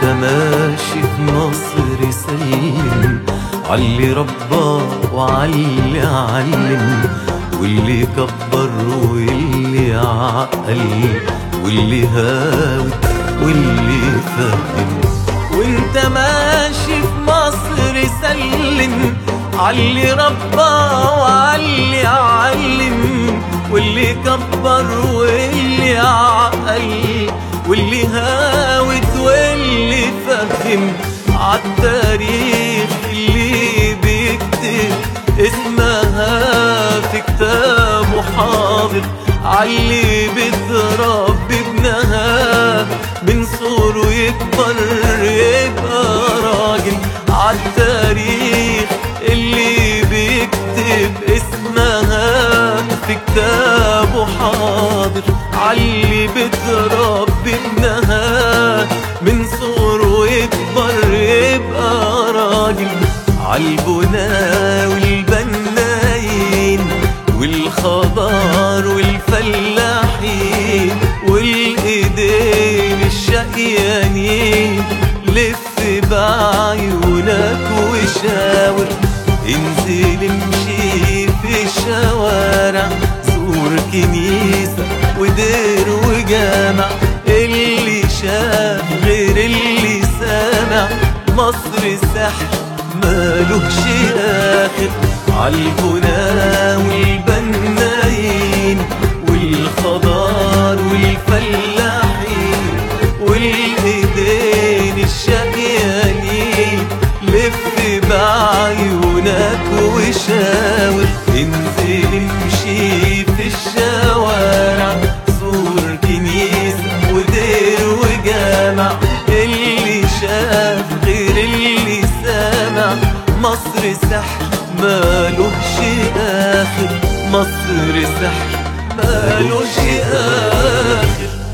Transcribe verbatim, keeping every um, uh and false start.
ماشي في مصر سلم عاللي ربى وعاللي علم، واللي كبر واللي عقل، واللي هاوي واللي فهم. وانت ماشي في مصر سلم عاللي ربى وعاللي علم، واللي كبر واللي عقل، واللي هاوت واللي فهم. عالتاريخ اللي بيكتب اسمها في كتابه حاضر، عاللي بتربي ابنها من صغره يكبر يبقى راجل. عالتاريخ اللي بيكتب اسمها في كتابه حاضر، عاللي بتربي ابنها من صغره يكبر يبقى راجل. عالبنا والبنايين والخضار والفلاحين والايدين الشقيانين، لف بعيونك وشاور، انزل امشي في الشوارع، زور كنيسة ودير وجامع. اللي شاف غير اللي سامع، مصر سحر مالوش آخر. عالبنا والبنايين والخضار والفلاحين والايدين الشقيانين، لف بعيونك وشاور، انزل امشي في الشوارع، زور كنيسة ودير وجامع. اللي شاف غير اللي سامع، مصر سحر مالوش آخر، مصر سحر مالوش آخر.